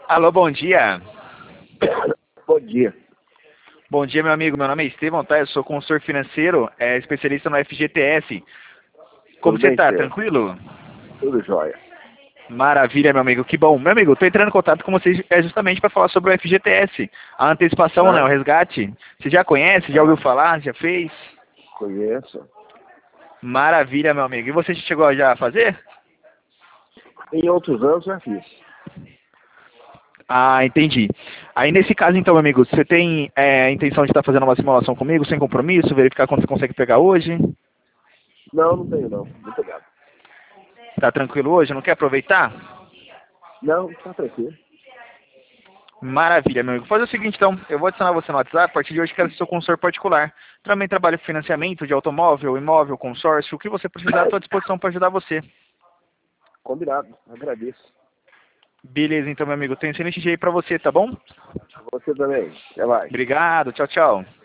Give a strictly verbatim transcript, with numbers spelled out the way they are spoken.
Alô, bom dia. Bom dia. Bom dia, meu amigo. Meu nome é Estevão, tá? Eu sou consultor financeiro, é, especialista no F G T S. Como Tudo você bem, tá? Estevam? Tranquilo? Tudo jóia. Maravilha, meu amigo. Que bom. Meu amigo, eu tô entrando em contato com vocês é justamente para falar sobre o F G T S, a antecipação, né? O Ah, resgate. Você já conhece? Já ouviu ah, falar? Já fez? conheço. Maravilha, meu amigo. E você chegou já a fazer? Em outros anos já fiz. Ah, entendi. Aí nesse caso, então, meu amigo, você tem é, a intenção de estar fazendo uma simulação comigo, sem compromisso, verificar quanto você consegue pegar hoje? Não, não tenho não. Muito obrigado. Tá tranquilo hoje? Não quer aproveitar? Não, tá tranquilo. Maravilha, meu amigo. Vou fazer o seguinte, então. Eu vou adicionar você no WhatsApp. A partir de hoje, quero ser seu consultor particular. Também trabalho com financiamento de automóvel, imóvel, consórcio. O que você precisar, estou à disposição para ajudar você. Combinado. Agradeço. Beleza, então, meu amigo. Tenho um excelente dia aí para você, tá bom? Você também. Até mais. Obrigado. Tchau, tchau.